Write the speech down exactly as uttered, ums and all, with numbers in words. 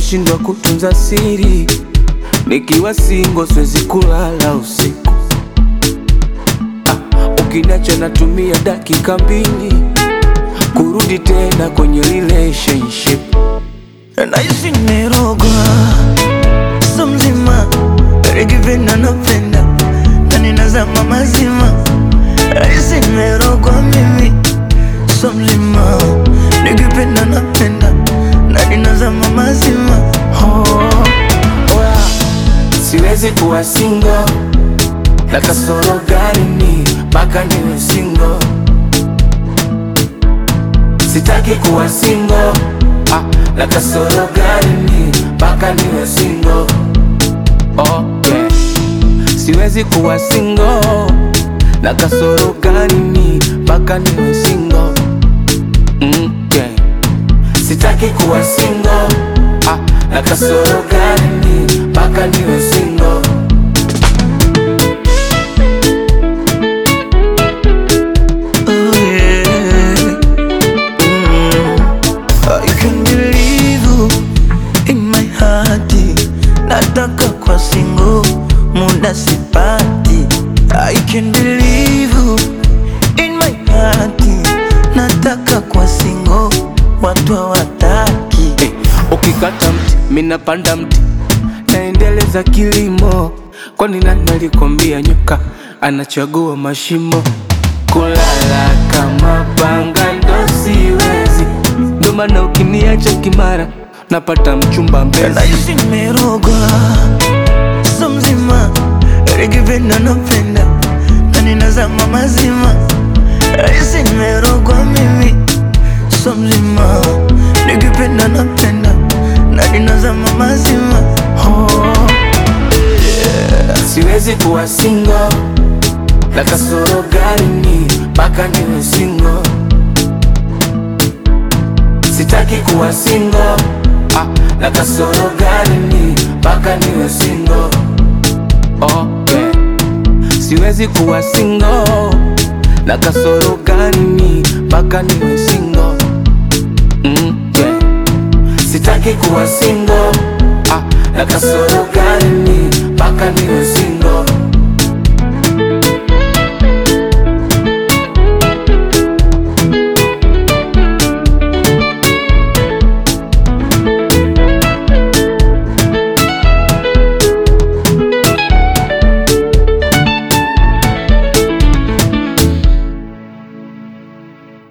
nashindwa kutunza siri, nikiwa single siwezi kulala usiku. ah, Ukiniacha natumia dakika mbili kurudi tena kwenye relationship. Nahisi nimerogwa, so mzima nikipenda napenda na ninazama mazima. Nahisi nimerogwa mimi, so mzima nikipenda napenda na ninazama mazima. Oh, oya, siwezi kuwa single, na kasoro gani ni mpaka niwe single? Sitaki kuwa single, ah, na kasoro gani ni mpaka niwe single? Oh, yeah. Siwezi kuwa single, na kasoro gani ni mpaka niwe single? Mm, yeah. Sitaki kuwa single, ah, na kasoro gani ni mpaka niwe single? Oh yeah. Mm. I can't believe you in my heart. Nataka kwa single, muda sipati. I can't believe you in my heart. Nataka kwa single, watu hawataki. Hey, ukikata mti, mina panda mti, naendeleza kilimo. Kwani nani alikwambia nyoka anachagua mashimo? Kulala kama panga ndo siwezi, ndo maana ukiniacha kimara napata mchumba Mbezi. Nahisi nimerogwa, so mzima nikipenda napenda na ninazama mazima. Nahisi nimerogwa mimi, so mzima nikipenda napenda na ninazama mazima. Oh, yeah. Siwezi kuwa single, na kasoro gani ni mpaka niwe single? Sitaki kuwa single, ah, na kasoro gani ni mpaka niwe single? Oh, yeah. Siwezi kuwa single, na kasoro gani ni mpaka niwe single? Mm, yeah. Sitaki kuwa single, ah, na kasoro gani ni mpaka niwe single?